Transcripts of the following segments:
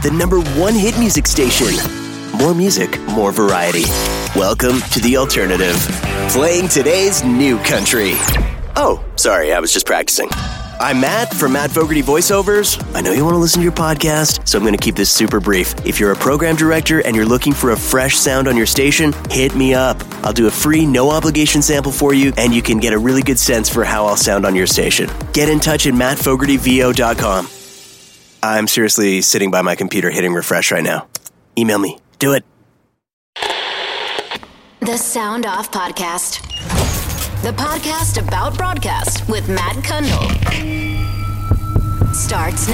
the #1 hit music station. More music, more variety. Welcome to The Alternative. Playing today's new country. Oh, sorry, I was just practicing. I'm Matt from Matt Fogarty Voiceovers. I know you want to listen to your podcast, so I'm going to keep this super brief. If you're a program director and you're looking for a fresh sound on your station, hit me up. I'll do a free, no-obligation sample for you, and you can get a really good sense for how I'll sound on your station. Get in touch at mattfogartyvo.com. I'm seriously sitting by my computer hitting refresh right now. Email me. Do it. The Sound Off Podcast. The podcast about broadcast with Matt Kundle. Starts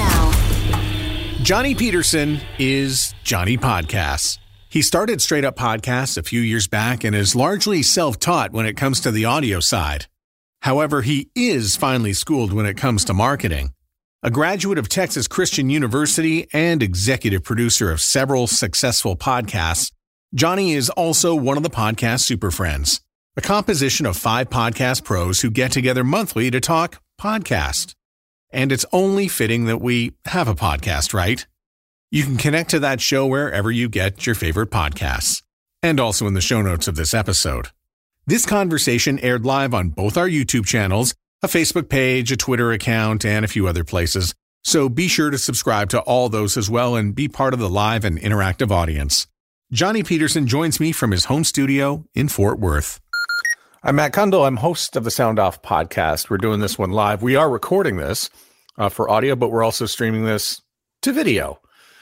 now. Johnny Peterson is Johnny Podcasts. He started Straight Up Podcasts a few years back and is largely self-taught when it comes to the audio side. However, he is finely schooled when it comes to marketing. A graduate of Texas Christian University and executive producer of several successful podcasts, Johnny is also one of the Podcast Super Friends, a composition of 5 podcast pros who get together monthly to talk podcast. And it's only fitting that we have a podcast, right? You can connect to that show wherever you get your favorite podcasts, and also in the show notes of this episode. This conversation aired live on both our YouTube channels, a Facebook page, a Twitter account, and a few other places. So be sure to subscribe to all those as well and be part of the live and interactive audience. Johnny Peterson joins me from his home studio in Fort Worth. I'm Matt Kundle. I'm host of the Sound Off Podcast. We're doing this one live. We are recording this for audio, but we're also streaming this to video.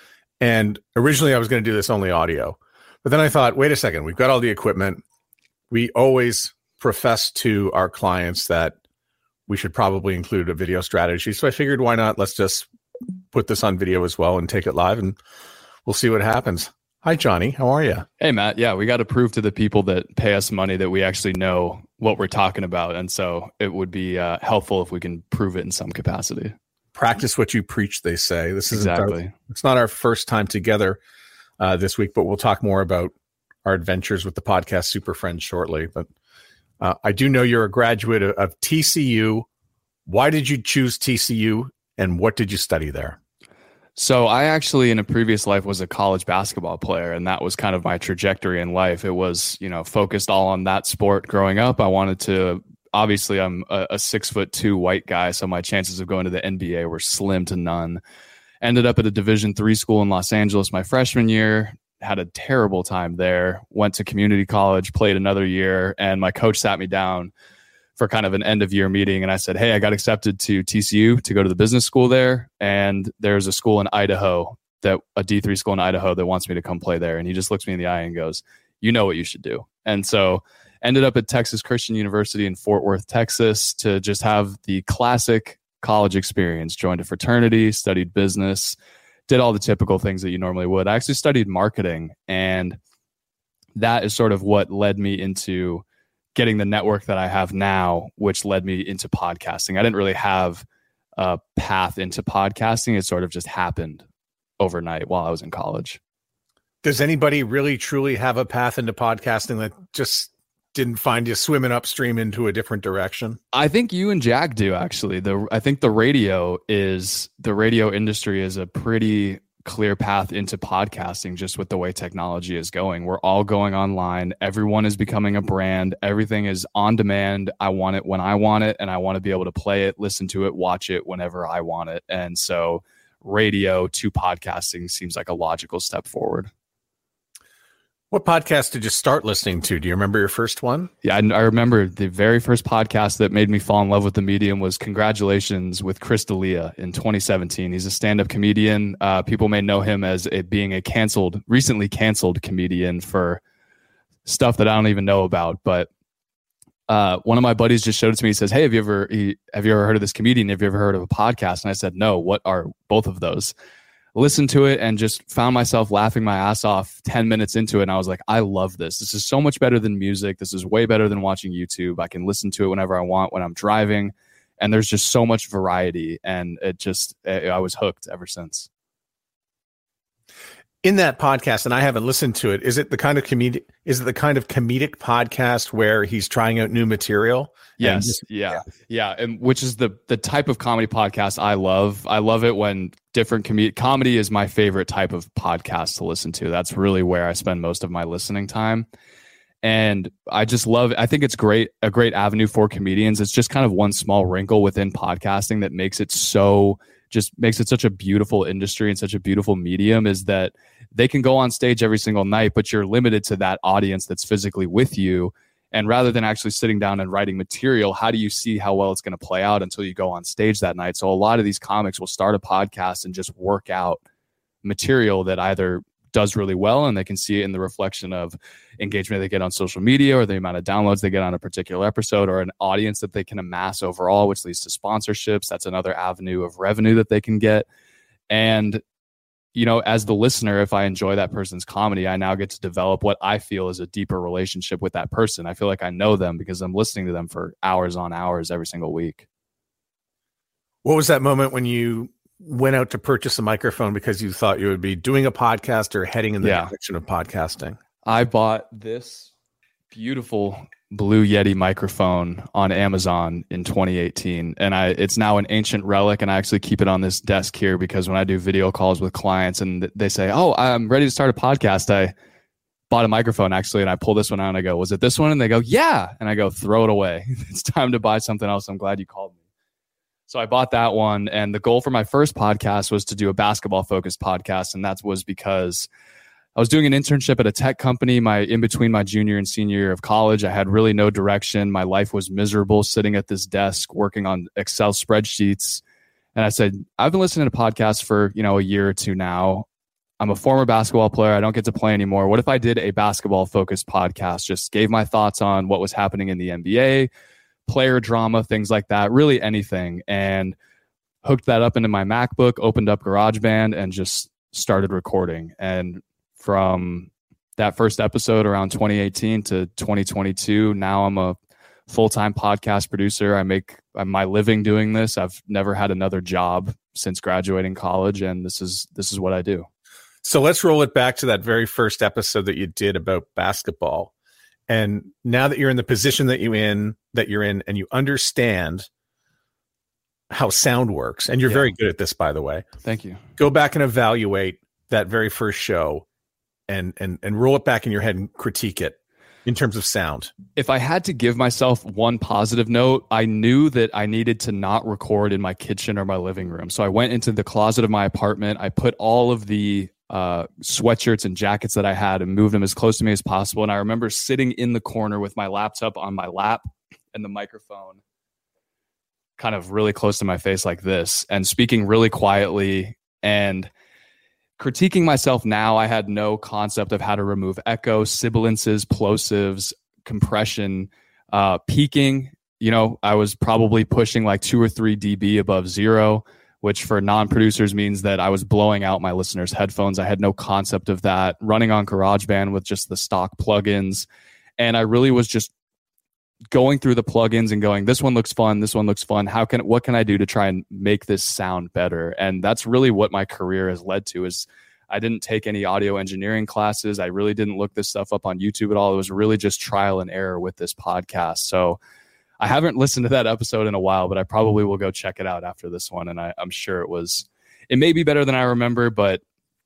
And originally I was going to do this only audio. But then I thought, wait a second, we've got all the equipment. We always profess to our clients that we should probably include a video strategy. So I figured, why not? Let's just put this on video as well and take it live, and we'll see what happens. Hi, Johnny. How are you? Hey, Matt. Yeah, we got to prove to the people that pay us money that we actually know what we're talking about. And so it would be helpful if we can prove it in some capacity. Practice what you preach, they say. This is exactly. It's not our first time together this week, but we'll talk more about our adventures with the Podcast Super Friends shortly. But I do know you're a graduate of TCU. Why did you choose TCU, and what did you study there? So I actually, in a previous life, was a college basketball player, and that was kind of my trajectory in life. It was, focused all on that sport growing up. I wanted to, obviously, I'm a 6'2" white guy, so my chances of going to the NBA were slim to none. Ended up at a Division III school in Los Angeles my freshman year, had a terrible time there, went to community college, played another year, and my coach sat me down for kind of an end of year meeting. And I said, hey, I got accepted to TCU to go to the business school there. And there's a school in Idaho, a D3 school in Idaho that wants me to come play there. And he just looks me in the eye and goes, you know what you should do. And so ended up at Texas Christian University in Fort Worth, Texas, to just have the classic college experience. Joined a fraternity, studied business, did all the typical things that you normally would. I actually studied marketing, and that is sort of what led me into getting the network that I have now, which led me into podcasting. I didn't really have a path into podcasting. It sort of just happened overnight while I was in college. Does anybody really truly have a path into podcasting that just didn't find you swimming upstream into a different direction? I think you and Jack do, actually. I think the radio industry is a pretty clear path into podcasting, just with the way technology is going. We're all going online. Everyone is becoming a brand. Everything is on demand. I want it when I want it, and I want to be able to play it, listen to it, watch it whenever I want it. And so radio to podcasting seems like a logical step forward. What podcast did you start listening to? Do you remember your first one? Yeah, I remember the very first podcast that made me fall in love with the medium was Congratulations with Chris D'Elia in 2017. He's a stand-up comedian. People may know him as being a recently canceled comedian for stuff that I don't even know about. But one of my buddies just showed it to me. He says, hey, have you ever heard of this comedian? Have you ever heard of a podcast? And I said, no, what are both of those? Listened to it and just found myself laughing my ass off 10 minutes into it. And I was like, I love this. This is so much better than music. This is way better than watching YouTube. I can listen to it whenever I want when I'm driving. And there's just so much variety. And I was hooked ever since. In that podcast, and I haven't listened to it, is it the kind of comedic podcast where he's trying out new material? Yes. Yeah. And which is the type of comedy podcast I love. I love it when different comedy is my favorite type of podcast to listen to. That's really where I spend most of my listening time. And I just love it. I think it's a great avenue for comedians. It's just kind of one small wrinkle within podcasting that makes it such a beautiful industry and such a beautiful medium, is that they can go on stage every single night, but you're limited to that audience that's physically with you. And rather than actually sitting down and writing material, how do you see how well it's going to play out until you go on stage that night? So a lot of these comics will start a podcast and just work out material that either does really well, and they can see it in the reflection of engagement they get on social media, or the amount of downloads they get on a particular episode, or an audience that they can amass overall, which leads to sponsorships. That's another avenue of revenue that they can get. And, you know, as the listener, if I enjoy that person's comedy, I now get to develop what I feel is a deeper relationship with that person. I feel like I know them because I'm listening to them for hours on hours every single week. What was that moment when you went out to purchase a microphone because you thought you would be doing a podcast or heading in the direction of podcasting? I bought this beautiful Blue Yeti microphone on Amazon in 2018, and it's now an ancient relic, and I actually keep it on this desk here because when I do video calls with clients and they say, "Oh, I'm ready to start a podcast," I bought a microphone actually, and I pull this one out and I go, "Was it this one?" And they go, "Yeah." And I go, "Throw it away. It's time to buy something else. I'm glad you called me." So I bought that one, and the goal for my first podcast was to do a basketball-focused podcast, and that was because I was doing an internship at a tech company in between my junior and senior year of college. I had really no direction. My life was miserable, sitting at this desk working on Excel spreadsheets. And I said, I've been listening to podcasts for, a year or two now. I'm a former basketball player. I don't get to play anymore. What if I did a basketball-focused podcast, just gave my thoughts on what was happening in the NBA, player drama, things like that, really anything, and hooked that up into my MacBook, opened up GarageBand, and just started recording. And from that first episode around 2018 to 2022, now I'm a full-time podcast producer. I make my living doing this. I've never had another job since graduating college, and this is what I do. So let's roll it back to that very first episode that you did about basketball. And now that you're in the position that you're in, and you understand how sound works, and you're very good at this, by the way. Thank you. Go back and evaluate that very first show and roll it back in your head and critique it in terms of sound. If I had to give myself one positive note, I knew that I needed to not record in my kitchen or my living room. So I went into the closet of my apartment. I put all of the sweatshirts and jackets that I had and moved them as close to me as possible. And I remember sitting in the corner with my laptop on my lap and the microphone kind of really close to my face like this, and speaking really quietly and critiquing myself. Now I had no concept of how to remove echo, sibilances, plosives, compression, peaking. I was probably pushing like 2 or 3 dB above zero, which for non-producers means that I was blowing out my listeners' headphones. I had no concept of that. Running on GarageBand with just the stock plugins. And I really was just going through the plugins and going, this one looks fun. This one looks fun. What can I do to try and make this sound better? And that's really what my career has led to. Is I didn't take any audio engineering classes. I really didn't look this stuff up on YouTube at all. It was really just trial and error with this podcast. So I haven't listened to that episode in a while, but I probably will go check it out after this one. And I'm sure it may be better than I remember, but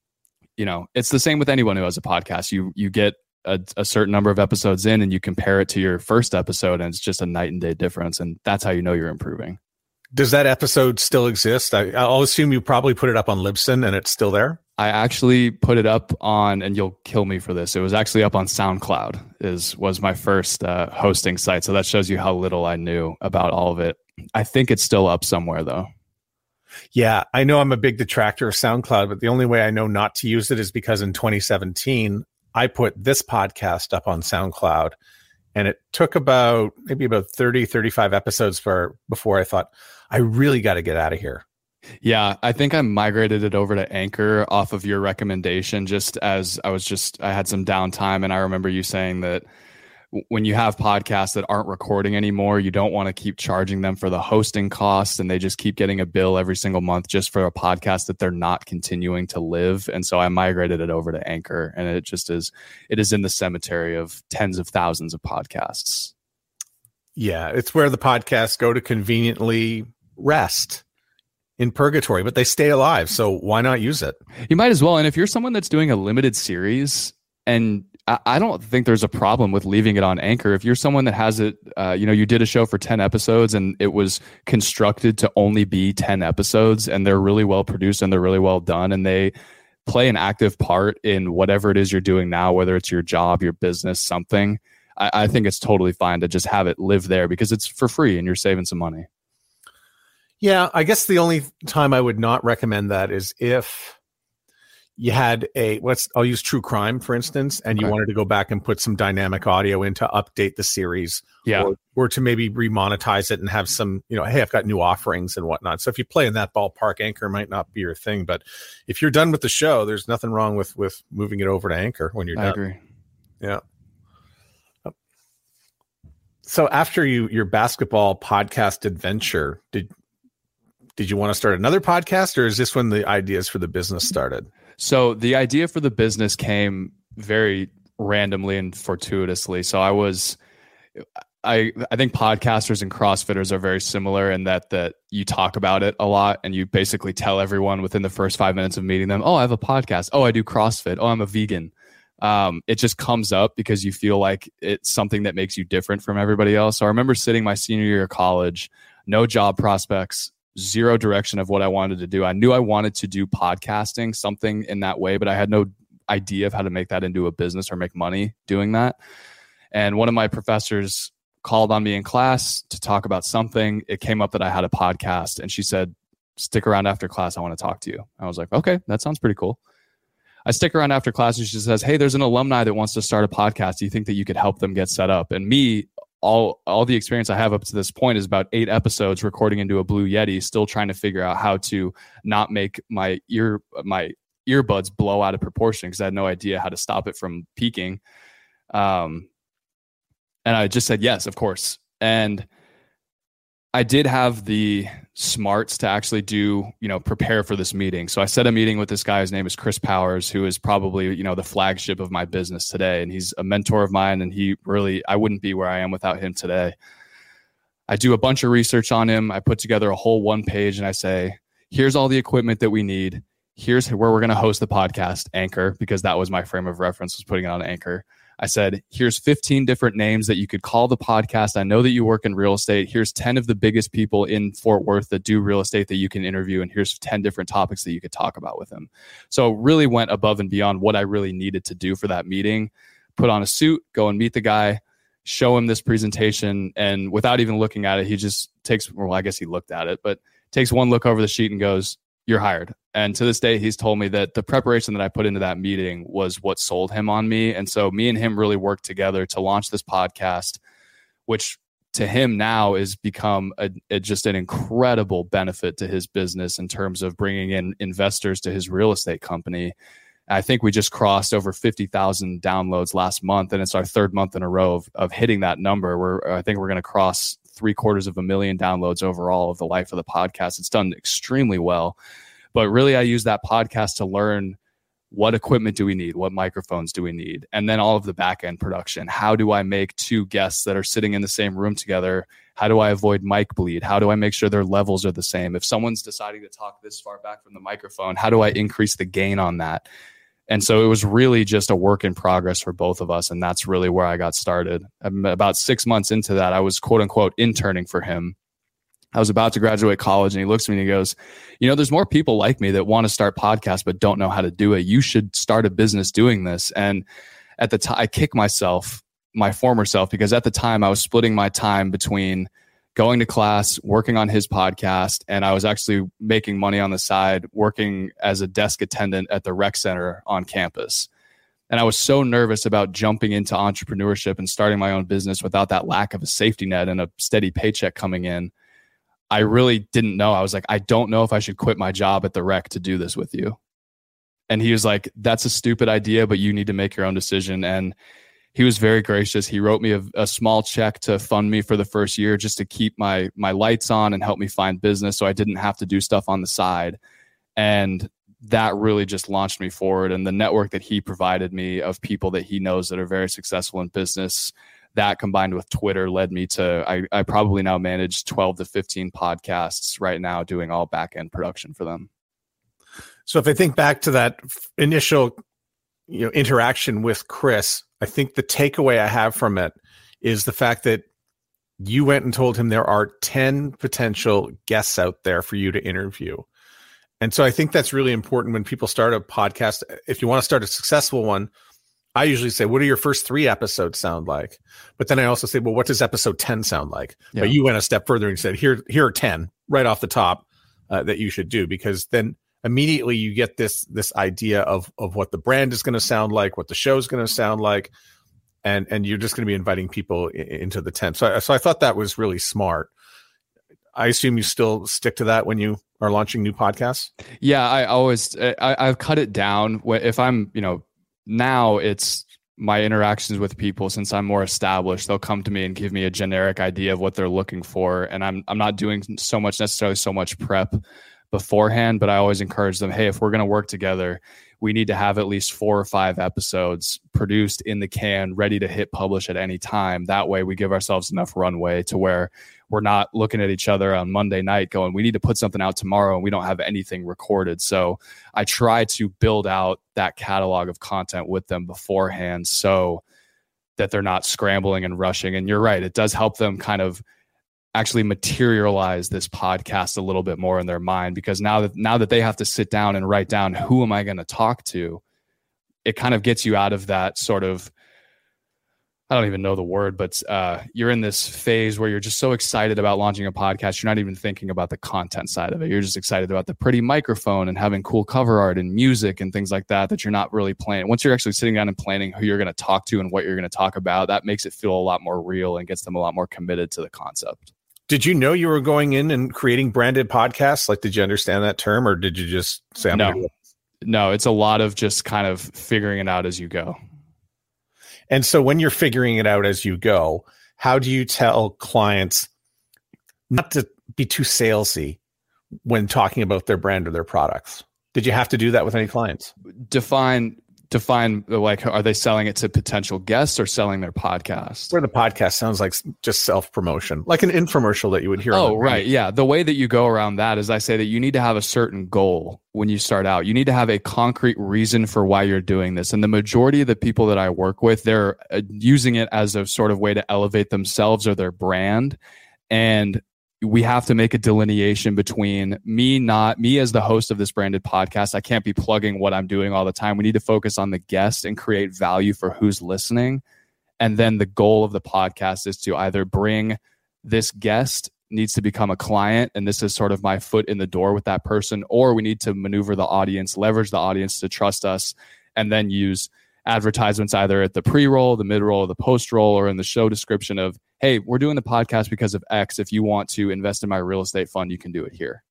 it's the same with anyone who has a podcast. You get a certain number of episodes in and you compare it to your first episode, and it's just a night and day difference. And that's how you know you're improving. Does that episode still exist? I'll assume you probably put it up on Libsyn and it's still there. I actually put it up on, and you'll kill me for this, it was actually up on SoundCloud was my first hosting site. So that shows you how little I knew about all of it. I think it's still up somewhere though. Yeah, I know I'm a big detractor of SoundCloud, but the only way I know not to use it is because in 2017, I put this podcast up on SoundCloud, and it took maybe about 30, 35 episodes before I thought, I really got to get out of here. Yeah, I think I migrated it over to Anchor off of your recommendation, just as I had some downtime. And I remember you saying that when you have podcasts that aren't recording anymore, you don't want to keep charging them for the hosting costs, and they just keep getting a bill every single month just for a podcast that they're not continuing to live. And so I migrated it over to Anchor, and it is in the cemetery of tens of thousands of podcasts. Yeah, it's where the podcasts go to conveniently rest in purgatory, but they stay alive. So why not use it? You might as well. And if you're someone that's doing a limited series, and I don't think there's a problem with leaving it on Anchor. If you're someone that has it, you did a show for 10 episodes and it was constructed to only be 10 episodes, and they're really well produced and they're really well done, and they play an active part in whatever it is you're doing now, whether it's your job, your business, something, I think it's totally fine to just have it live there because it's for free and you're saving some money. Yeah, I guess the only time I would not recommend that is if you had I'll use true crime, for instance, and you wanted to go back and put some dynamic audio in to update the series, or to maybe remonetize it and have some, hey, I've got new offerings and whatnot. So if you play in that ballpark, Anchor might not be your thing. But if you're done with the show, there's nothing wrong with moving it over to Anchor when you're done. I agree. Yeah. So after your basketball podcast adventure, did you want to start another podcast, or is this when the ideas for the business started? So the idea for the business came very randomly and fortuitously. So I think podcasters and CrossFitters are very similar in that you talk about it a lot and you basically tell everyone within the first 5 minutes of meeting them, oh, I have a podcast. Oh, I do CrossFit. Oh, I'm a vegan. It just comes up because you feel like it's something that makes you different from everybody else. So I remember sitting my senior year of college, no job prospects, zero direction of what I wanted to do. I knew I wanted to do podcasting, something in that way, but I had no idea of how to make that into a business or make money doing that. And one of my professors called on me in class to talk about something. It came up that I had a podcast, and she said, stick around after class. I want to talk to you. I was like, okay, that sounds pretty cool. I stick around after class, and she says, hey, there's an alumni that wants to start a podcast. Do you think that you could help them get set up? And me, all the experience I have up to this point is about 8 episodes recording into a Blue Yeti, still trying to figure out how to not make my earbuds blow out of proportion because I had no idea how to stop it from peaking. And I just said, yes, of course. And I did have the smarts to actually prepare for this meeting. So I set a meeting with this guy. His name is Chris Powers, who is probably, the flagship of my business today. And he's a mentor of mine. And I wouldn't be where I am without him today. I do a bunch of research on him. I put together a whole 1 page and I say, here's all the equipment that we need. Here's where we're going to host the podcast, Anchor, because that was my frame of reference, was putting it on Anchor. I said, here's 15 different names that you could call the podcast. I know that you work in real estate. Here's 10 of the biggest people in Fort Worth that do real estate that you can interview. And here's 10 different topics that you could talk about with them. So really went above and beyond what I really needed to do for that meeting. Put on a suit, go and meet the guy, show him this presentation. And without even looking at it, he just I guess he looked at it, but takes one look over the sheet and goes, you're hired. And to this day, he's told me that the preparation that I put into that meeting was what sold him on me. And so me and him really worked together to launch this podcast, which to him now has become just an incredible benefit to his business in terms of bringing in investors to his real estate company. I think we just crossed over 50,000 downloads last month, and it's our 3rd month in a row of hitting that number. I think we're going to cross 750,000 downloads overall of the life of the podcast. It's done extremely well. But really, I use that podcast to learn what equipment do we need, what microphones do we need, and then all of the back end production. How do I make 2 guests that are sitting in the same room together? How do I avoid mic bleed? How do I make sure their levels are the same? If someone's deciding to talk this far back from the microphone, how do I increase the gain on that? And so it was really just a work in progress for both of us. And that's really where I got started. About 6 months into that, I was quote unquote interning for him. I was about to graduate college, and he looks at me and he goes, there's more people like me that want to start podcasts but don't know how to do it. You should start a business doing this. And at the time, I kick myself, my former self, because at the time I was splitting my time between going to class, working on his podcast, and I was actually making money on the side, working as a desk attendant at the rec center on campus. And I was so nervous about jumping into entrepreneurship and starting my own business without that lack of a safety net and a steady paycheck coming in. I really didn't know. I was like, I don't know if I should quit my job at the rec to do this with you. And he was like, that's a stupid idea, but you need to make your own decision. And he was very gracious. He wrote me a small check to fund me for the first year just to keep my lights on and help me find business so I didn't have to do stuff on the side. And that really just launched me forward. And the network that he provided me of people that he knows that are very successful in business, that combined with Twitter led me to, I probably now manage 12 to 15 podcasts right now doing all back end production for them. So if I think back to that initial, interaction with Chris, I think the takeaway I have from it is the fact that you went and told him there are 10 potential guests out there for you to interview. And so I think that's really important when people start a podcast. If you want to start a successful one, I usually say, what do your first 3 episodes sound like? But then I also say, well, what does episode 10 sound like? Yeah. But you went a step further and said, here are 10 right off the top that you should do, because then immediately you get this idea of what the brand is going to sound like, what the show is going to sound like, and you're just going to be inviting people into the tent. So I thought that was really smart. I assume you still stick to that when you are launching new podcasts? Yeah, I've cut it down. If I'm, now it's my interactions with people, since I'm more established, they'll come to me and give me a generic idea of what they're looking for. And I'm not doing so much prep beforehand, but I always encourage them, hey, if we're going to work together, we need to have at least 4 or 5 episodes produced in the can, ready to hit publish at any time. That way we give ourselves enough runway to where we're not looking at each other on Monday night going, we need to put something out tomorrow, and we don't have anything recorded. So I try to build out that catalog of content with them beforehand so that they're not scrambling and rushing. And you're right, it does help them kind of actually materialize this podcast a little bit more in their mind, because now that they have to sit down and write down, who am I going to talk to? It kind of gets you out of that sort of, I don't even know the word, but you're in this phase where you're just so excited about launching a podcast. You're not even thinking about the content side of it. You're just excited about the pretty microphone and having cool cover art and music and things like that you're not really planning. Once you're actually sitting down and planning who you're going to talk to and what you're going to talk about, that makes it feel a lot more real and gets them a lot more committed to the concept. Did you know you were going in and creating branded podcasts? Like, did you understand that term, or did you just say, No, it's a lot of just kind of figuring it out as you go. And so when you're figuring it out as you go, how do you tell clients not to be too salesy when talking about their brand or their products? Did you have to do that with any clients? Define, like, are they selling it to potential guests or selling their podcast? Where the podcast sounds like just self-promotion, like an infomercial that you would hear. Oh, right. Yeah. The way that you go around that is I say that you need to have a certain goal when you start out. You need to have a concrete reason for why you're doing this. And the majority of the people that I work with, they're using it as a sort of way to elevate themselves or their brand. And we have to make a delineation between me as the host of this branded podcast. I can't be plugging what I'm doing all the time. We need to focus on the guest and create value for who's listening. And then the goal of the podcast is to either bring this guest needs to become a client, and this is sort of my foot in the door with that person, or we need to maneuver the audience, leverage the audience to trust us, and then use advertisements either at the pre-roll, the mid-roll, or the post-roll, or in the show description of, hey, we're doing the podcast because of X. If you want to invest in my real estate fund, you can do it here.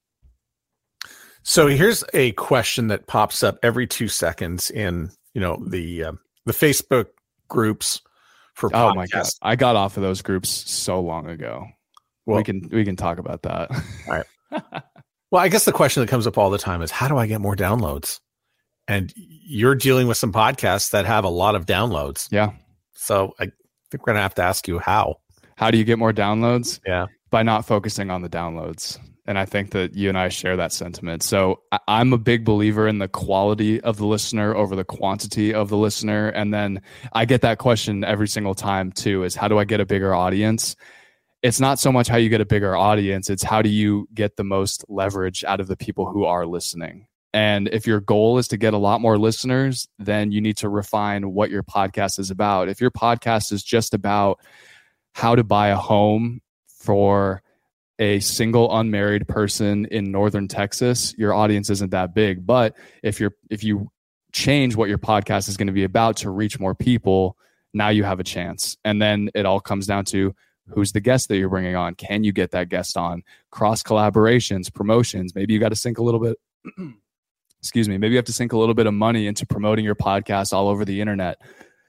So here's a question that pops up every 2 seconds in, the Facebook groups for podcasts. Oh my God. I got off of those groups so long ago. Well, we can talk about that. All right. Well, I guess the question that comes up all the time is, how do I get more downloads? And you're dealing with some podcasts that have a lot of downloads. Yeah. So I think we're going to have to ask you how. How do you get more downloads? Yeah. By not focusing on the downloads. And I think that you and I share that sentiment. So I'm a big believer in the quality of the listener over the quantity of the listener. And then I get that question every single time too, is how do I get a bigger audience? It's not so much how you get a bigger audience. It's how do you get the most leverage out of the people who are listening? And if your goal is to get a lot more listeners, then you need to refine what your podcast is about. If your podcast is just about how to buy a home for a single unmarried person in northern Texas, your audience isn't that big. But if you change what your podcast is going to be about to reach more people, now you have a chance. And then it all comes down to who's the guest that you're bringing on. Can you get that guest on? Cross collaborations, promotions. Maybe you got to sink a little bit. Maybe you have to sink a little bit of money into promoting your podcast all over the internet.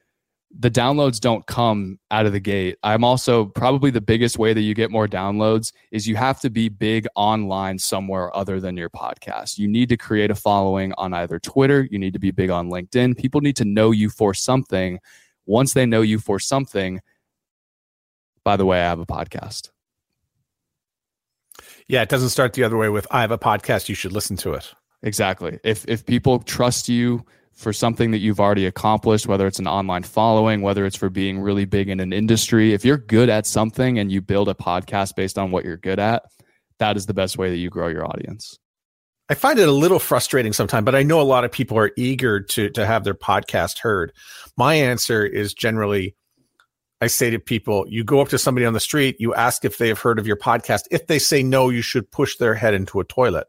the downloads don't come out of the gate. I'm also probably the biggest way that you get more downloads is you have to be big online somewhere other than your podcast. You need to create a following on either Twitter. You need to be big on LinkedIn. People need to know you for something. Once they know you for something, by the way, I have a podcast. Yeah, it doesn't start the other way with, I have a podcast, you should listen to it. Exactly. If people trust you for something that you've already accomplished, whether it's an online following, whether it's for being really big in an industry, if you're good at something and you build a podcast based on what you're good at, that is the best way that you grow your audience. I find it a little frustrating sometimes, but I know a lot of people are eager to have their podcast heard. My answer is generally, I say to people, you go up to somebody on the street, you ask if they have heard of your podcast. If they say no, you should push their head into a toilet.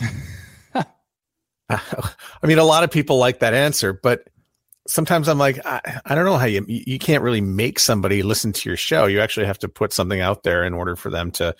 I mean, a lot of people like that answer, but sometimes I'm like, I don't know how you can't really make somebody listen to your show. You actually have to put something out there in order for them to,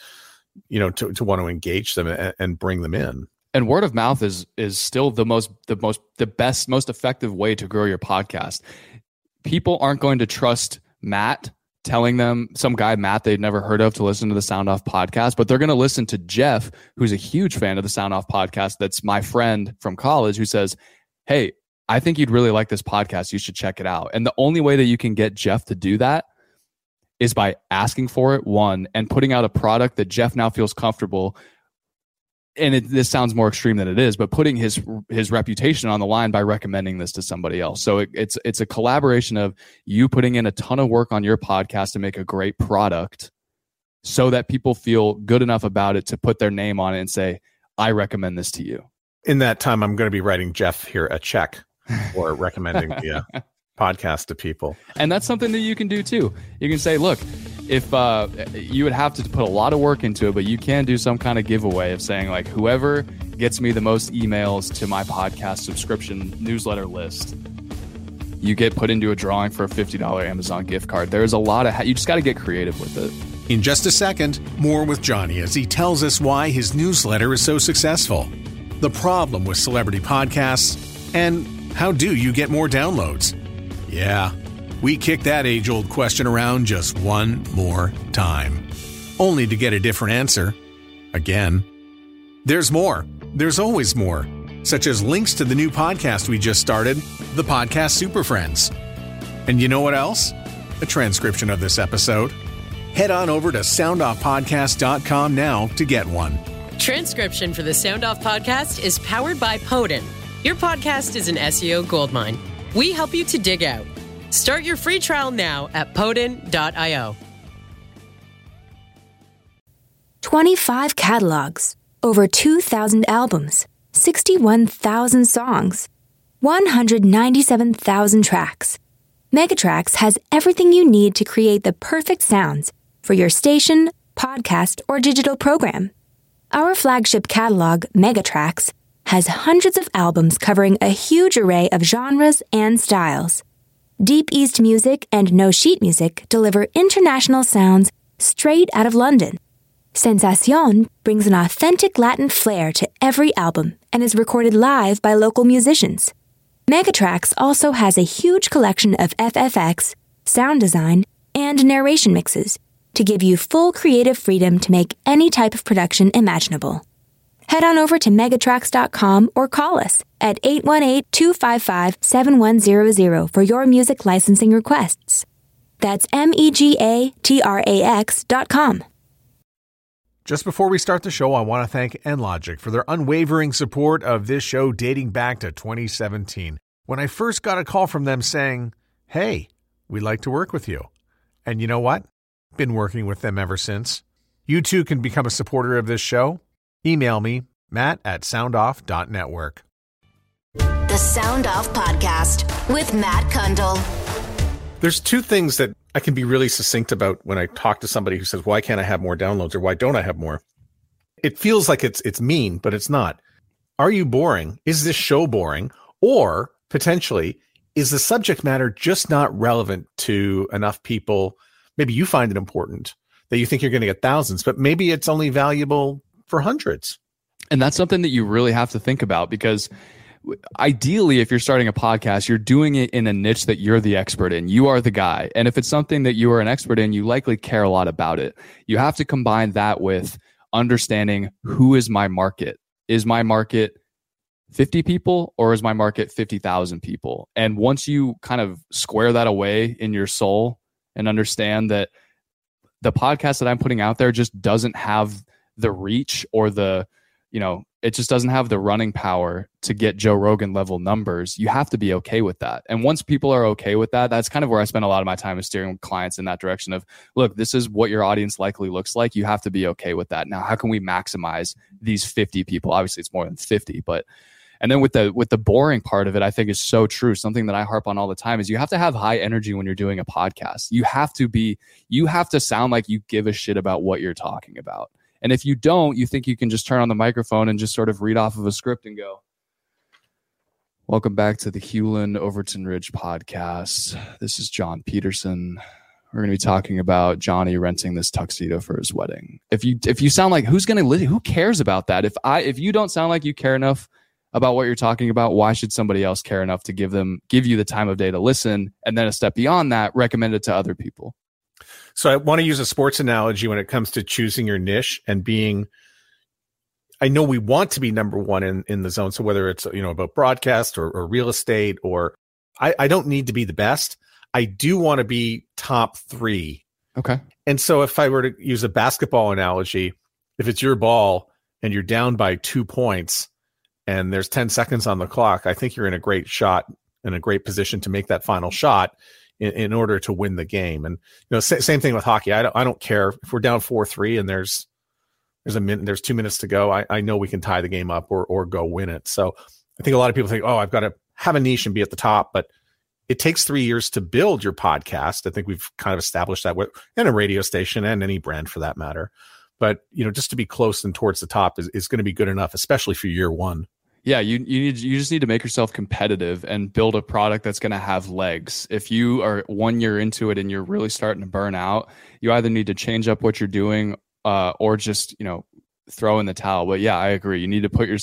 to want to engage them and bring them in. And word of mouth is still the best, most effective way to grow your podcast. People aren't going to trust Matt telling them, some guy, Matt, they'd never heard of, to listen to the Sound Off podcast, but they're going to listen to Jeff, who's a huge fan of the Sound Off podcast. That's my friend from college who says, hey, I think you'd really like this podcast. You should check it out. And the only way that you can get Jeff to do that is by asking for it, one, and putting out a product that Jeff now feels comfortable. And this sounds more extreme than it is, but putting his reputation on the line by recommending this to somebody else. So it's a collaboration of you putting in a ton of work on your podcast to make a great product so that people feel good enough about it to put their name on it and say, I recommend this to you. In that time, I'm going to be writing Jeff here a check for recommending the podcast to people. And that's something that you can do too. You can say, look, if you would have to put a lot of work into it, but you can do some kind of giveaway of saying, like, whoever gets me the most emails to my podcast subscription newsletter list, you get put into a drawing for a $50 Amazon gift card. There's a lot of, you just got to get creative with it. In just a second, more with Johnny as he tells us why his newsletter is so successful, the problem with celebrity podcasts, and how do you get more downloads? Yeah, we kick that age-old question around just one more time, only to get a different answer again. There's more. There's always more, such as links to the new podcast we just started, the Podcast Super Friends. And you know what else? A transcription of this episode. Head on over to soundoffpodcast.com now to get one. Transcription for the Sound Off podcast is powered by Podin. Your podcast is an SEO goldmine. We help you to dig out. Start your free trial now at podin.io. 25 catalogs, over 2,000 albums, 61,000 songs, 197,000 tracks. Megatracks has everything you need to create the perfect sounds for your station, podcast, or digital program. Our flagship catalog, Megatracks, has hundreds of albums covering a huge array of genres and styles. Deep East Music and No Sheet Music deliver international sounds straight out of London. Sensacion brings an authentic Latin flair to every album and is recorded live by local musicians. Megatracks also has a huge collection of FFX, sound design, and narration mixes to give you full creative freedom to make any type of production imaginable. Head on over to Megatracks.com or call us at 818-255-7100 for your music licensing requests. That's Megatracks.com. Just before we start the show, I want to thank Enlogic for their unwavering support of this show dating back to 2017, when I first got a call from them saying, hey, we'd like to work with you. And you know what? Been working with them ever since. You too can become a supporter of this show. Email me, matt@soundoff.network. The Sound Off Podcast with Matt Kundle. There's two things that I can be really succinct about when I talk to somebody who says, why can't I have more downloads, or why don't I have more? It feels like it's mean, but it's not. Are you boring? Is this show boring? Or potentially, is the subject matter just not relevant to enough people? Maybe you find it important that you think you're going to get thousands, but maybe it's only valuable for hundreds. And that's something that you really have to think about, because ideally, if you're starting a podcast, you're doing it in a niche that you're the expert in. You are the guy. And if it's something that you are an expert in, you likely care a lot about it. You have to combine that with understanding, who is my market? Is my market 50 people or is my market 50,000 people? And once you kind of square that away in your soul and understand that the podcast that I'm putting out there just doesn't have the reach or the, it just doesn't have the running power to get Joe Rogan level numbers, you have to be okay with that. And once people are okay with that, that's kind of where I spend a lot of my time, is steering clients in that direction of, look, this is what your audience likely looks like. You have to be okay with that. Now, how can we maximize these 50 people? Obviously it's more than 50, and then with the boring part of it, I think is so true. Something that I harp on all the time is you have to have high energy when you're doing a podcast. You have to sound like you give a shit about what you're talking about. And if you don't, you think you can just turn on the microphone and just sort of read off of a script and go, welcome back to the Hewlin Overton Ridge podcast. This is John Peterson. We're going to be talking about Johnny renting this tuxedo for his wedding. If you sound like, who's going to listen? Who cares about that? If you don't sound like you care enough about what you're talking about, why should somebody else care enough to give you the time of day to listen? And then a step beyond that, recommend it to other people. So I want to use a sports analogy when it comes to choosing your niche and being, I know we want to be number one in the zone. So whether it's, about broadcast or real estate, or I don't need to be the best. I do want to be top 3. Okay. And so if I were to use a basketball analogy, if it's your ball and you're down by 2 points and there's 10 seconds on the clock, I think you're in a great shot, in a great position to make that final shot in order to win the game. And same thing with hockey. I don't care if we're down 4-3 and there's 2 minutes to go. I know we can tie the game up or go win it. So I think a lot of people think, oh, I've got to have a niche and be at the top, but it takes 3 years to build your podcast. I think we've kind of established that and a radio station and any brand for that matter. But just to be close and towards the top is going to be good enough, especially for year one. Yeah, you just need to make yourself competitive and build a product that's going to have legs. If you are 1 year into it and you're really starting to burn out, you either need to change up what you're doing or just, throw in the towel. But yeah, I agree. You need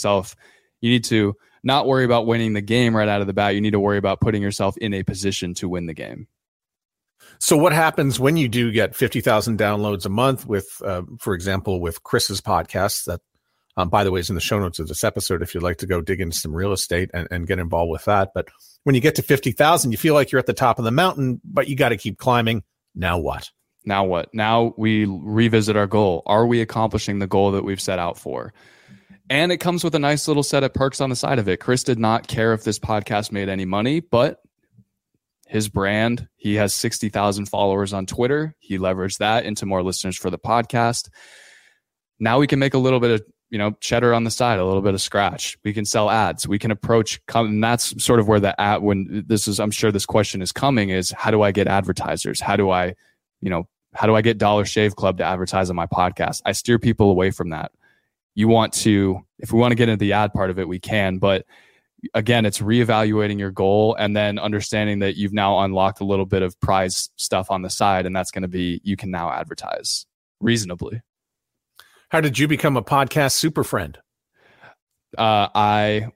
to not worry about winning the game right out of the bat. You need to worry about putting yourself in a position to win the game. So what happens when you do get 50,000 downloads a month with, for example, with Chris's podcast that, by the way, is in the show notes of this episode if you'd like to go dig into some real estate and get involved with that. But when you get to 50,000, you feel like you're at the top of the mountain, but you got to keep climbing. Now what? Now we revisit our goal. Are we accomplishing the goal that we've set out for? And it comes with a nice little set of perks on the side of it. Chris did not care if this podcast made any money, but his brand, he has 60,000 followers on Twitter. He leveraged that into more listeners for the podcast. Now we can make a little bit of cheddar on the side, a little bit of scratch. We can sell ads. We can approach, and that's sort of where the ad, I'm sure this question is coming, is how do I get advertisers? How do I get Dollar Shave Club to advertise on my podcast? I steer people away from that. If we want to get into the ad part of it, we can, but again, it's reevaluating your goal and then understanding that you've now unlocked a little bit of prize stuff on the side. And that's going to be, you can now advertise reasonably. How did you become a podcast super friend? It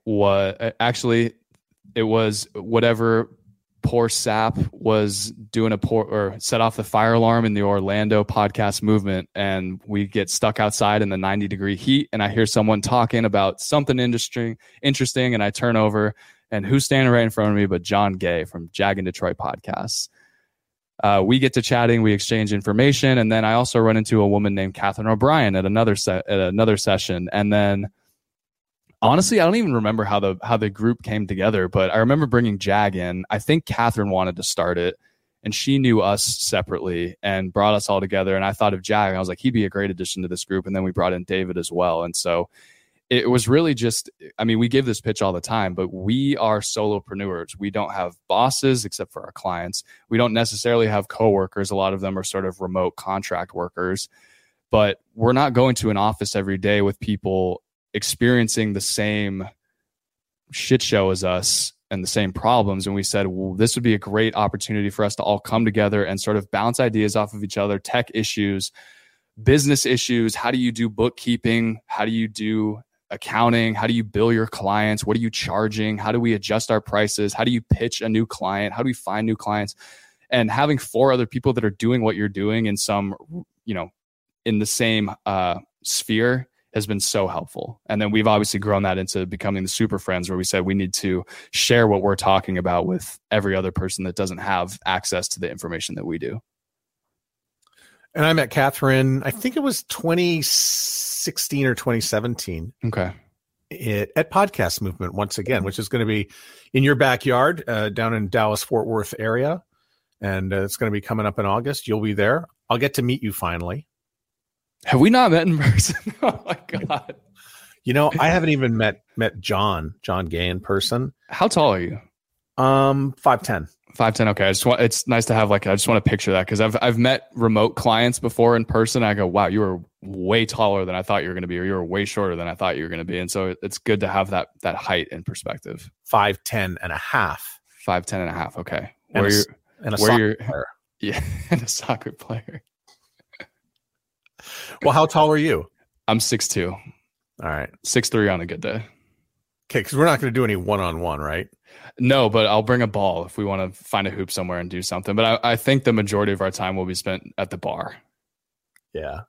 was whatever poor sap was doing set off the fire alarm in the Orlando podcast movement. And we get stuck outside in the 90-degree heat. And I hear someone talking about something interesting. And I turn over and who's standing right in front of me, but John Gay from Jag and Detroit podcasts. We get to chatting, we exchange information. And then I also run into a woman named Catherine O'Brien at another session. And then honestly, I don't even remember how the group came together, but I remember bringing Jag in. I think Catherine wanted to start it and she knew us separately and brought us all together. And I thought of Jag and I was like, he'd be a great addition to this group. And then we brought in David as well. And so it was really just, we give this pitch all the time, but we are solopreneurs. We don't have bosses except for our clients. We don't necessarily have coworkers. A lot of them are sort of remote contract workers, but we're not going to an office every day with people experiencing the same shit show as us and the same problems. And we said, well, this would be a great opportunity for us to all come together and sort of bounce ideas off of each other, tech issues, business issues. How do you do bookkeeping? How do you do accounting? How do you bill your clients? What are you charging? How do we adjust our prices? How do you pitch a new client? How do we find new clients? And having 4 other people that are doing what you're doing in some, in the same sphere has been so helpful. And then we've obviously grown that into becoming the Super Friends, where we said we need to share what we're talking about with every other person that doesn't have access to the information that we do. And I met Catherine, I think it was 2016 or 2017. Okay. At Podcast Movement once again, which is going to be in your backyard down in Dallas, Fort Worth area. And it's going to be coming up in August. You'll be there. I'll get to meet you finally. Have we not met in person? Oh my God. I haven't even met John Gay in person. How tall are you? 5'10". 5'10". Okay. It's nice to have I just want to picture that, because I've met remote clients before in person. I go, wow, you were way taller than I thought you were going to be, or you were way shorter than I thought you were going to be. And so it's good to have that height in perspective. 5'10" and a half. 5'10" and a half. Okay. And a soccer player. Yeah. And a soccer player. Well, how tall are you? I'm 6'2". All right. 6'3" on a good day. Okay, because we're not going to do any one-on-one, right? No, but I'll bring a ball if we want to find a hoop somewhere and do something. But I think the majority of our time will be spent at the bar. Yeah.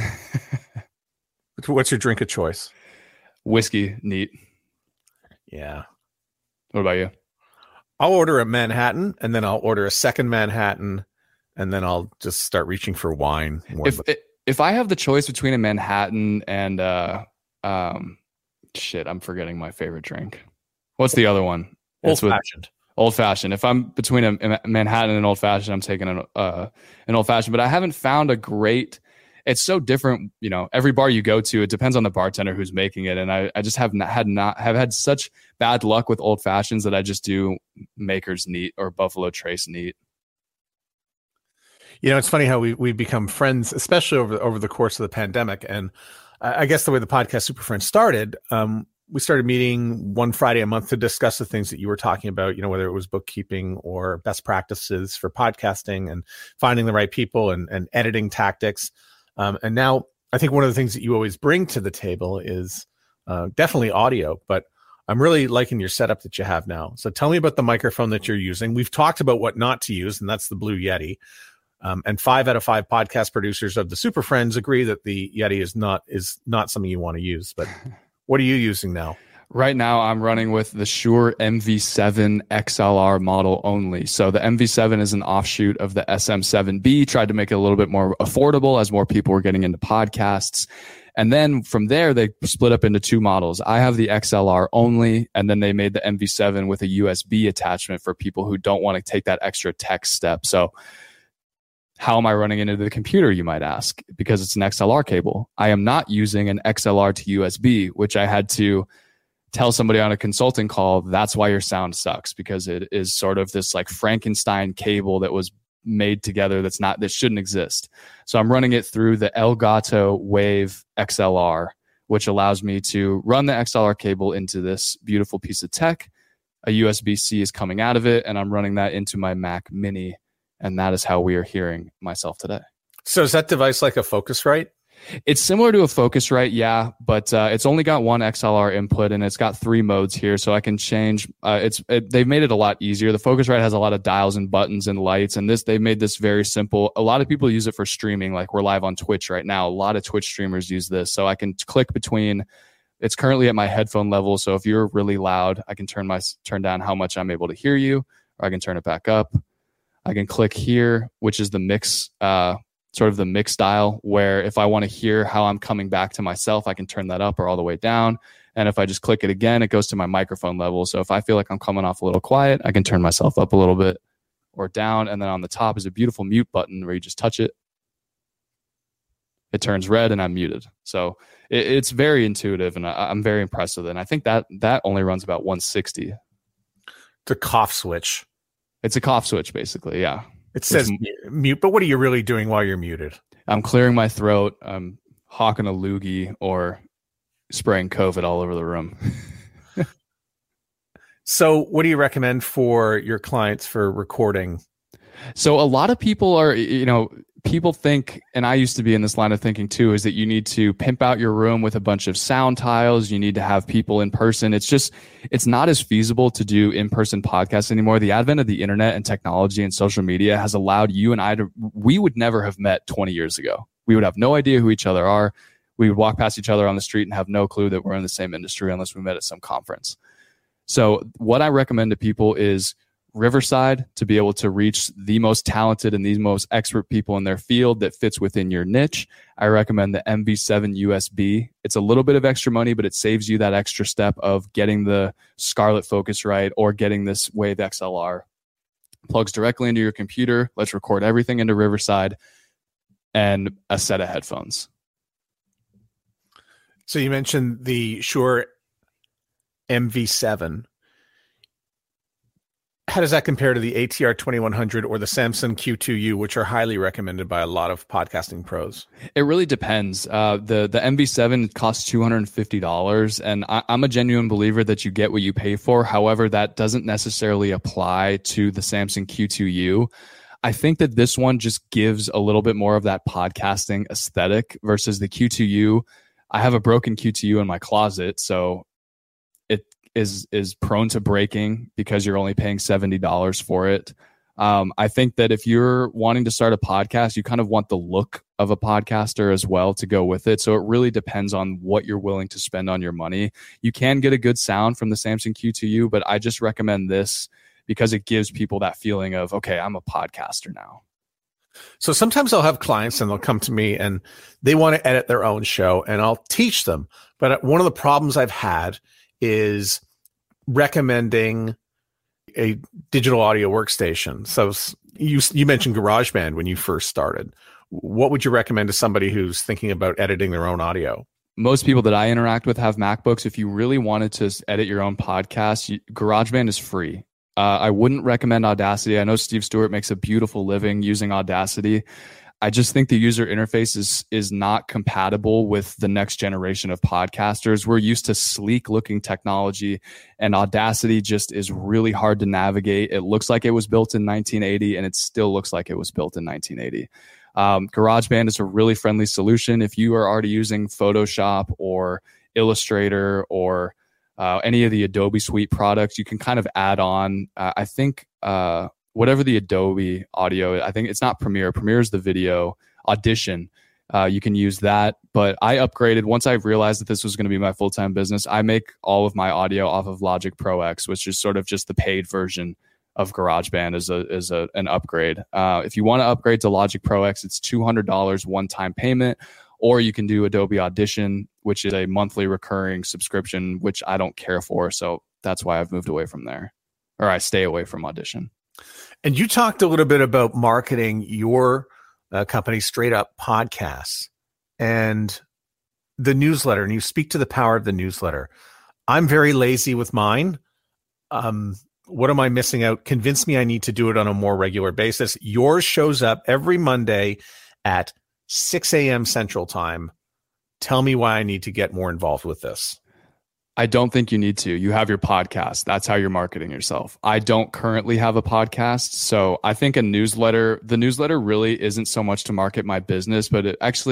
What's your drink of choice? Whiskey, neat. Yeah. What about you? I'll order a Manhattan, and then I'll order a second Manhattan, and then I'll just start reaching for wine. If I have the choice between a Manhattan and I'm forgetting my favorite drink. What's the other one? Old-fashioned. Old-fashioned. If I'm between a Manhattan and an old-fashioned, I'm taking an old-fashioned. But I haven't found a great. It's so different. Every bar you go to, it depends on the bartender who's making it. And I just have had such bad luck with old-fashions that I just do Maker's Neat or Buffalo Trace Neat. It's funny how we've become friends, especially over the course of the pandemic. And I guess the way the podcast Super Friends started, we started meeting one Friday a month to discuss the things that you were talking about, whether it was bookkeeping or best practices for podcasting and finding the right people and editing tactics. And now I think one of the things that you always bring to the table is definitely audio, but I'm really liking your setup that you have now. So tell me about the microphone that you're using. We've talked about what not to use, and that's the Blue Yeti. And 5 out of 5 podcast producers of the Super Friends agree that the Yeti is not something you want to use. But what are you using now? Right now, I'm running with the Shure MV7 XLR model only. So the MV7 is an offshoot of the SM7B, tried to make it a little bit more affordable as more people were getting into podcasts. And then from there, they split up into 2 models. I have the XLR only, and then they made the MV7 with a USB attachment for people who don't want to take that extra tech step. So how am I running into the computer, you might ask? Because it's an XLR cable. I am not using an XLR to USB, which I had to tell somebody on a consulting call, that's why your sound sucks, because it is sort of this like Frankenstein cable that was made together that shouldn't exist. So I'm running it through the Elgato Wave XLR, which allows me to run the XLR cable into this beautiful piece of tech. A USB-C is coming out of it, and I'm running that into my Mac Mini, and that is how we are hearing myself today. So is that device like a Focusrite? It's similar to a Focusrite, yeah, but it's only got one XLR input, and it's got 3 modes here, so I can change. They've made it a lot easier. The Focusrite has a lot of dials and buttons and lights, and they've made this very simple. A lot of people use it for streaming, like we're live on Twitch right now. A lot of Twitch streamers use this, so I can click between. It's currently at my headphone level, so if you're really loud, I can turn down how much I'm able to hear you, or I can turn it back up. I can click here, which is the mix. Sort of the mix dial, where if I want to hear how I'm coming back to myself, I can turn that up or all the way down. And if I just click it again, it goes to my microphone level. So if I feel like I'm coming off a little quiet, I can turn myself up a little bit or down. And then on the top is a beautiful mute button where you just touch it. It turns red and I'm muted. So it's very intuitive, and I'm very impressed with it. And I think that only runs about 160. It's a cough switch. It's a cough switch, basically, yeah. It says mute, but what are you really doing while you're muted? I'm clearing my throat. I'm hawking a loogie or spraying COVID all over the room. So what do you recommend for your clients for recording So a lot of people are, people think, and I used to be in this line of thinking too, is that you need to pimp out your room with a bunch of sound tiles. You need to have people in person. It's not as feasible to do in-person podcasts anymore. The advent of the internet and technology and social media has allowed you and I we would never have met 20 years ago. We would have no idea who each other are. We would walk past each other on the street and have no clue that we're in the same industry unless we met at some conference. So what I recommend to people is Riverside, to be able to reach the most talented and the most expert people in their field that fits within your niche. I recommend the MV7 USB. It's a little bit of extra money, but it saves you that extra step of getting the Scarlett Focusrite or getting this Wave XLR. Plugs directly into your computer. Let's record everything into Riverside, and a set of headphones. So you mentioned the Shure MV7. How does that compare to the ATR 2100 or the Samson Q2U, which are highly recommended by a lot of podcasting pros? It really depends. The MV7 costs $250, and I'm a genuine believer that you get what you pay for. However, that doesn't necessarily apply to the Samson Q2U. I think that this one just gives a little bit more of that podcasting aesthetic versus the Q2U. I have a broken Q2U in my closet, so it is prone to breaking because you're only paying $70 for it. I think that if you're wanting to start a podcast, you kind of want the look of a podcaster as well to go with it. So it really depends on what you're willing to spend on your money. You can get a good sound from the Samson Q2U, but I just recommend this because it gives people that feeling of, okay, I'm a podcaster now. So sometimes I'll have clients and they'll come to me and they want to edit their own show and I'll teach them. But one of the problems I've had is recommending a digital audio workstation. So you mentioned GarageBand when you first started. What would you recommend to somebody who's thinking about editing their own audio? Most people that I interact with have MacBooks. If you really wanted to edit your own podcast, GarageBand is free. I wouldn't recommend Audacity. I know Steve Stewart makes a beautiful living using Audacity. I just think the user interface is not compatible with the next generation of podcasters. We're used to sleek looking technology, and Audacity just is really hard to navigate. It looks like it was built in 1980, and it still looks like it was built in 1980. GarageBand is a really friendly solution. If you are already using Photoshop or Illustrator or any of the Adobe Suite products, you can kind of add on, I think, whatever the Adobe audio, I think it's not Premiere. Premiere is the video. Audition, you can use that. But I upgraded once I realized that this was going to be my full-time business. I make all of my audio off of Logic Pro X, which is sort of just the paid version of GarageBand as an upgrade. If you want to upgrade to Logic Pro X, it's $200 one-time payment, or you can do Adobe Audition, which is a monthly recurring subscription, which I don't care for. So that's why I've moved away from there, or I stay away from Audition. And you talked a little bit about marketing your company, Straight Up Podcasts, and the newsletter, and you speak to the power of the newsletter. I'm very lazy with mine. What am I missing out? Convince me I need to do it on a more regular basis. Yours shows up every Monday at 6 a.m. Central Time. Tell me why I need to get more involved with this. I don't think you need to. You have your podcast. That's how you're marketing yourself. I don't currently have a podcast. So I think the newsletter really isn't so much to market my business, but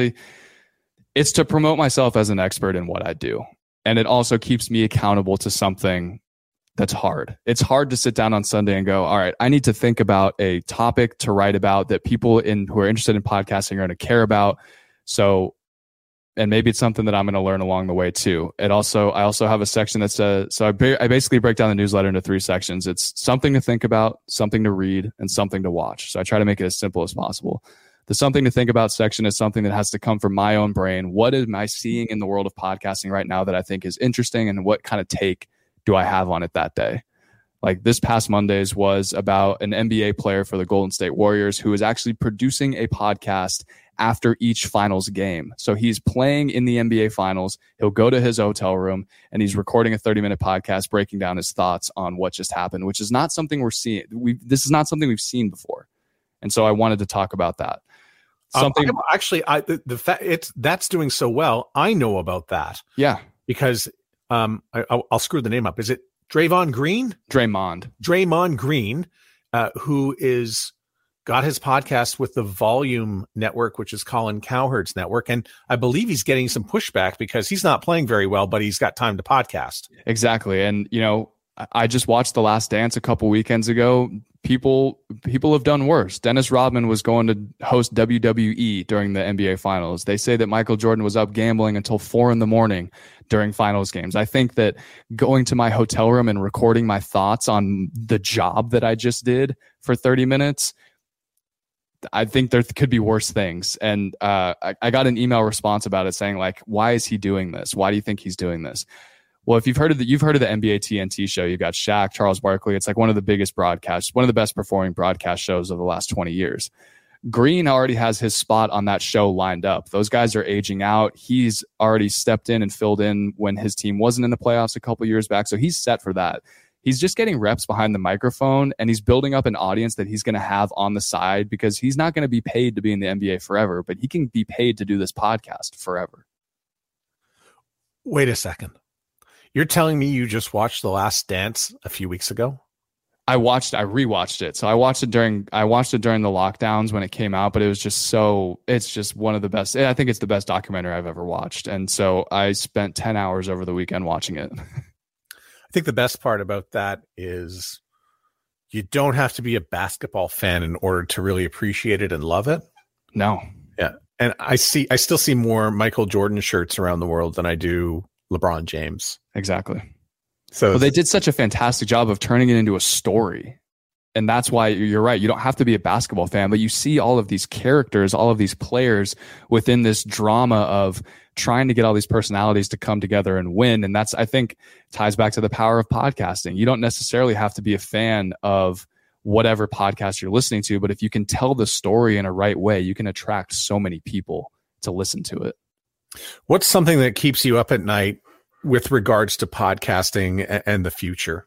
it's to promote myself as an expert in what I do. And it also keeps me accountable to something that's hard. It's hard to sit down on Sunday and go, all right, I need to think about a topic to write about that people who are interested in podcasting are going to care about. So, and maybe it's something that I'm going to learn along the way too. I also have a section that's I basically break down the newsletter into 3 sections. It's something to think about, something to read, and something to watch. So I try to make it as simple as possible. The something to think about section is something that has to come from my own brain. What am I seeing in the world of podcasting right now that I think is interesting, and what kind of take do I have on it that day? Like this past Monday's was about an NBA player for the Golden State Warriors who is actually producing a podcast after each finals game. So he's playing in the NBA finals. He'll go to his hotel room and he's recording a 30-minute podcast, breaking down his thoughts on what just happened, which is not something we're seeing. This is not something we've seen before. And so I wanted to talk about that. That's doing so well. I know about that. Yeah. Because I'll screw the name up. Is it Draymond Green? Draymond Green, who is got his podcast with the Volume Network, which is Colin Cowherd's network. And I believe he's getting some pushback because he's not playing very well, but he's got time to podcast. Exactly. And, I just watched The Last Dance a couple weekends ago. People have done worse. Dennis Rodman was going to host WWE during the NBA Finals. They say that Michael Jordan was up gambling until 4 a.m. during finals games. I think that going to my hotel room and recording my thoughts on the job that I just did for 30 minutes, I think there could be worse things. And I got an email response about it saying, like, why is he doing this? Why do you think he's doing this? Well, if you've heard of the NBA TNT show, you've got Shaq, Charles Barkley. It's like one of the biggest broadcasts, one of the best performing broadcast shows of the last 20 years. Green already has his spot on that show lined up. Those guys are aging out. He's already stepped in and filled in when his team wasn't in the playoffs a couple years back. So he's set for that. He's just getting reps behind the microphone, and he's building up an audience that he's going to have on the side, because he's not going to be paid to be in the NBA forever, but he can be paid to do this podcast forever. Wait a second. You're telling me you just watched The Last Dance a few weeks ago? I rewatched it. So I watched it during the lockdowns when it came out, but it's just one of the best. I think it's the best documentary I've ever watched. And so I spent 10 hours over the weekend watching it. I think the best part about that is you don't have to be a basketball fan in order to really appreciate it and love it. No. Yeah. And I still see more Michael Jordan shirts around the world than I do LeBron James. Exactly. So they did such a fantastic job of turning it into a story. And that's why you're right. You don't have to be a basketball fan, but you see all of these characters, all of these players within this drama of trying to get all these personalities to come together and win. And that's, I think, ties back to the power of podcasting. You don't necessarily have to be a fan of whatever podcast you're listening to, but if you can tell the story in a right way, you can attract so many people to listen to it. What's something that keeps you up at night with regards to podcasting and the future?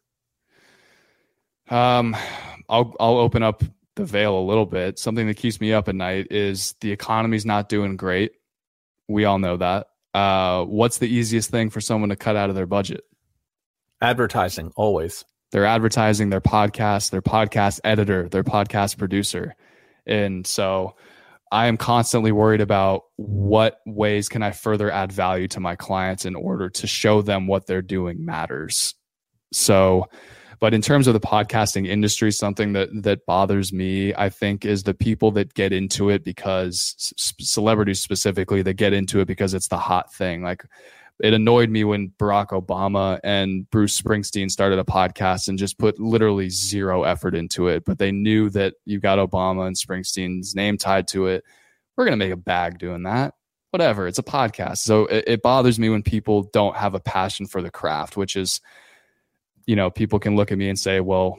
I'll open up the veil a little bit. Something that keeps me up at night is the economy's not doing great. We all know that. What's the easiest thing for someone to cut out of their budget? Advertising, always. Their advertising, their podcast editor, their podcast producer. And so I am constantly worried about what ways can I further add value to my clients in order to show them what they're doing matters. So, but in terms of the podcasting industry, something that bothers me, I think, is the people that get into it because celebrities specifically, that get into it because it's the hot thing. Like, it annoyed me when Barack Obama and Bruce Springsteen started a podcast and just put literally zero effort into it. But they knew that you got Obama and Springsteen's name tied to it. We're going to make a bag doing that. Whatever. It's a podcast. So it bothers me when people don't have a passion for the craft, which is, people can look at me and say, well,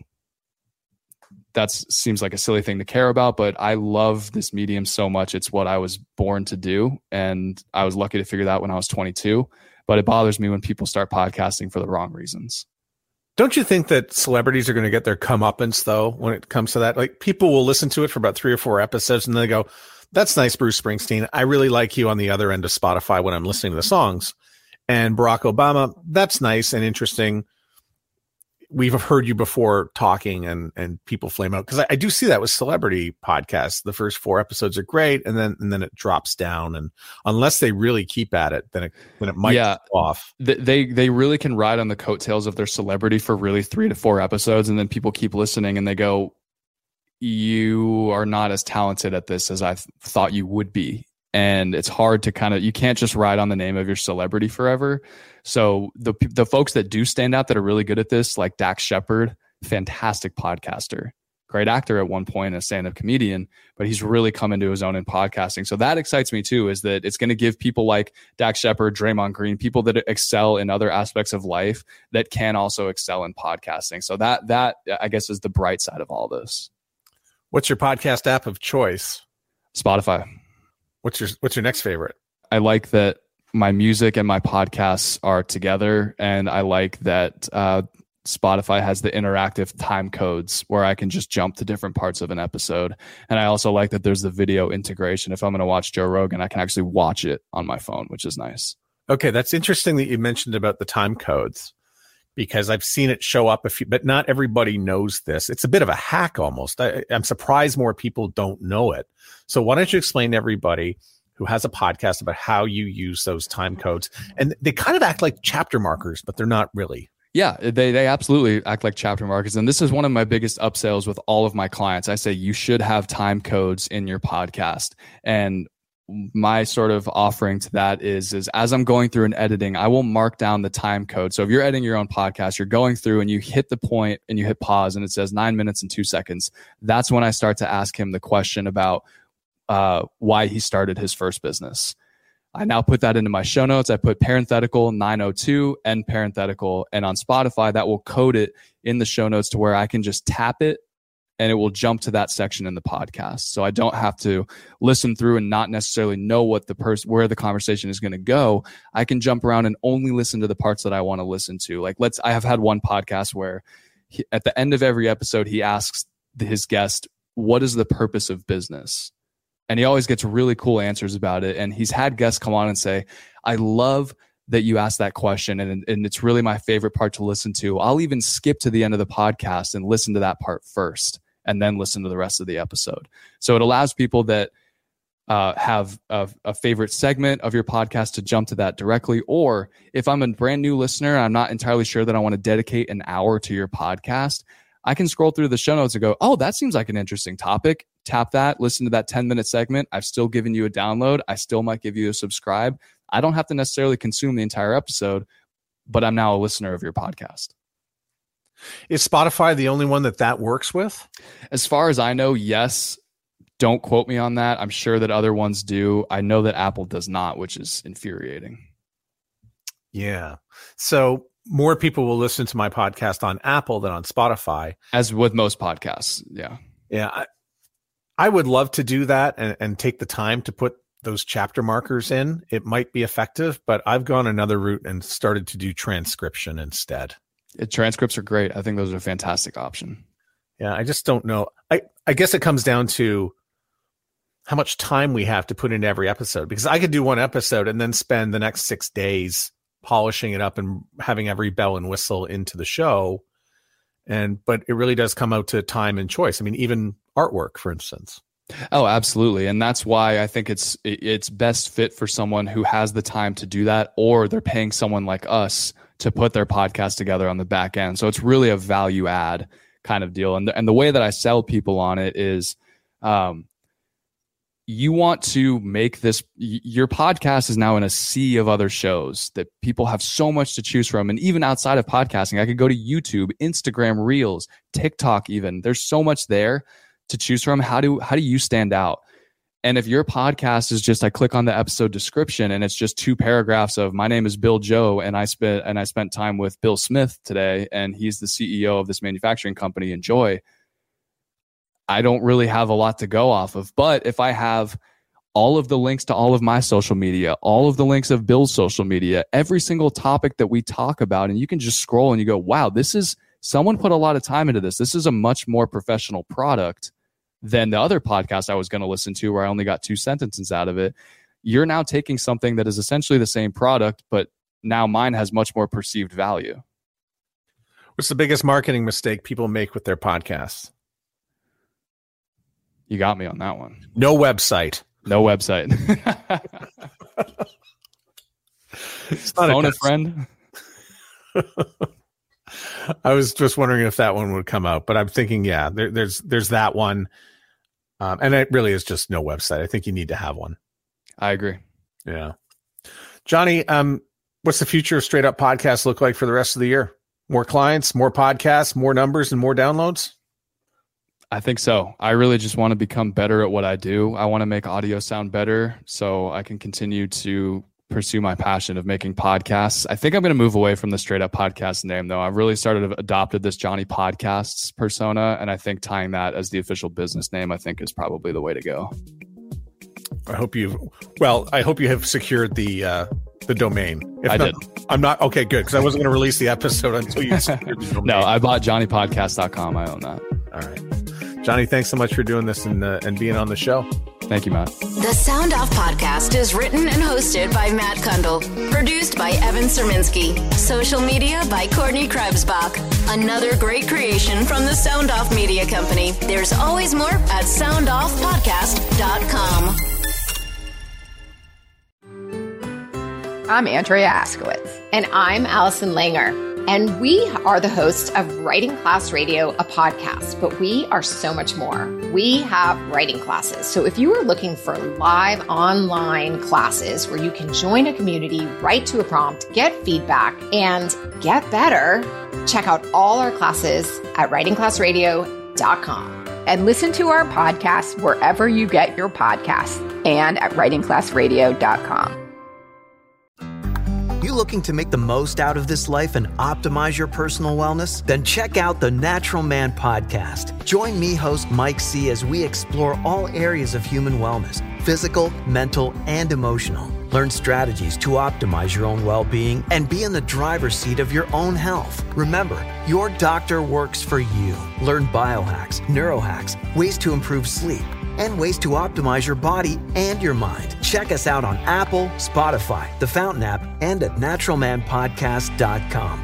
that seems like a silly thing to care about, but I love this medium so much. It's what I was born to do. And I was lucky to figure that out when I was 22. But it bothers me when people start podcasting for the wrong reasons. Don't you think that celebrities are going to get their comeuppance, though, when it comes to that? Like, people will listen to it for about 3 or 4 episodes and they go, that's nice, Bruce Springsteen. I really like you on the other end of Spotify when I'm listening to the songs. And Barack Obama, that's nice and interesting. We've heard you before talking, and people flame out. Because I do see that with celebrity podcasts. The first 4 episodes are great, and then it drops down. And unless they really keep at it, then it might go off. They really can ride on the coattails of their celebrity for really 3 to 4 episodes, and then people keep listening and they go, you are not as talented at this as I thought you would be. And it's hard to you can't just ride on the name of your celebrity forever. So the folks that do stand out that are really good at this, like Dax Shepard, fantastic podcaster, great actor at one point, a stand-up comedian, but he's really come into his own in podcasting. So that excites me too, is that it's going to give people like Dax Shepard, Draymond Green, people that excel in other aspects of life that can also excel in podcasting. So that I guess is the bright side of all this. What's your podcast app of choice? Spotify. What's your next favorite? I like that my music and my podcasts are together, and I like that Spotify has the interactive time codes where I can just jump to different parts of an episode. And I also like that there's the video integration. If I'm going to watch Joe Rogan, I can actually watch it on my phone, which is nice. Okay, that's interesting that you mentioned about the time codes, because I've seen it show up but not everybody knows this. It's a bit of a hack almost. I'm surprised more people don't know it. So why don't you explain to everybody who has a podcast about how you use those time codes? And they kind of act like chapter markers, but they're not really. Yeah, they absolutely act like chapter markers. And this is one of my biggest upsells with all of my clients. I say you should have time codes in your podcast. And my sort of offering to that is as I'm going through and editing, I will mark down the time code. So if you're editing your own podcast, you're going through and you hit the point and you hit pause and it says 9 minutes and 2 seconds. That's when I start to ask him the question about why he started his first business. I now put that into my show notes. I put parenthetical 902, end parenthetical, and on Spotify, that will code it in the show notes to where I can just tap it and it will jump to that section in the podcast. So I don't have to listen through and not necessarily know what where the conversation is going to go. I can jump around and only listen to the parts that I want to listen to. Like I have had one podcast where at the end of every episode, he asks his guest, what is the purpose of business? And he always gets really cool answers about it. And he's had guests come on and say, I love that you asked that question. And it's really my favorite part to listen to. I'll even skip to the end of the podcast and listen to that part first, and then listen to the rest of the episode. So it allows people that have a favorite segment of your podcast to jump to that directly. Or if I'm a brand new listener, I'm not entirely sure that I want to dedicate an hour to your podcast, I can scroll through the show notes and go, oh, that seems like an interesting topic. Tap that, listen to that 10-minute segment. I've still given you a download. I still might give you a subscribe. I don't have to necessarily consume the entire episode, but I'm now a listener of your podcast. Is Spotify the only one that works with? As far as I know, yes. Don't quote me on that. I'm sure that other ones do. I know that Apple does not, which is infuriating. Yeah. So more people will listen to my podcast on Apple than on Spotify. As with most podcasts. Yeah. Yeah. I would love to do that and take the time to put those chapter markers in. It might be effective, but I've gone another route and started to do transcription instead. Transcripts are great. I think those are a fantastic option. Yeah, I just don't know. I guess it comes down to how much time we have to put into every episode, because I could do one episode and then spend the next 6 days polishing it up and having every bell and whistle into the show. But it really does come out to time and choice. I mean, even artwork, for instance. Oh, absolutely. And that's why I think it's best fit for someone who has the time to do that, or they're paying someone like us to put their podcast together on the back end. So it's really a value add kind of deal. And the way that I sell people on it is, you want to make this, your podcast is now in a sea of other shows that people have so much to choose from. And even outside of podcasting, I could go to YouTube, Instagram Reels, TikTok even. There's so much there to choose from. How do you stand out? And if your podcast is just, I click on the episode description and it's just 2 paragraphs of, my name is Bill Joe and I spent time with Bill Smith today and he's the CEO of this manufacturing company, Enjoy. I don't really have a lot to go off of. But if I have all of the links to all of my social media, all of the links of Bill's social media, every single topic that we talk about, and you can just scroll and you go, wow, someone put a lot of time into this. This is a much more professional product than the other podcast I was going to listen to where I only got 2 sentences out of it. You're now taking something that is essentially the same product, but now mine has much more perceived value. What's the biggest marketing mistake people make with their podcasts? You got me on that one. No website. No website. Phone a friend. I was just wondering if that one would come out, but I'm thinking, yeah, there's that one. And it really is just no website. I think you need to have one. I agree. Yeah. Johnny, what's the future of Straight Up Podcasts look like for the rest of the year? More clients, more podcasts, more numbers, and more downloads? I think so. I really just want to become better at what I do. I want to make audio sound better so I can continue to pursue my passion of making podcasts. I think I'm going to move away from the Straight Up Podcast name, though. I've really adopted this Johnny Podcasts persona, and I think tying that as the official business name, I think is probably the way to go. I hope you have secured the domain. I did. I'm not. Okay, good. Because I wasn't going to release the episode until you secured the domain. No, I bought JohnnyPodcast.com. I own that. All right. Johnny, thanks so much for doing this and being on the show. Thank you, Matt. The Sound Off Podcast is written and hosted by Matt Kundle. Produced by Evan Serminski. Social media by Courtney Krebsbach. Another great creation from the Sound Off Media Company. There's always more at soundoffpodcast.com. I'm Andrea Askowitz. And I'm Allison Langer. And we are the hosts of Writing Class Radio, a podcast, but we are so much more. We have writing classes. So if you are looking for live online classes where you can join a community, write to a prompt, get feedback, and get better, check out all our classes at writingclassradio.com. And listen to our podcast wherever you get your podcasts and at writingclassradio.com. You looking to make the most out of this life and optimize your personal wellness? Then check out the Natural Man Podcast. Join me, host Mike C., as we explore all areas of human wellness, physical, mental, and emotional. Learn strategies to optimize your own well-being and be in the driver's seat of your own health. Remember, your doctor works for you. Learn biohacks, neurohacks, ways to improve sleep, and ways to optimize your body and your mind. Check us out on Apple, Spotify, the Fountain app, and at naturalmanpodcast.com.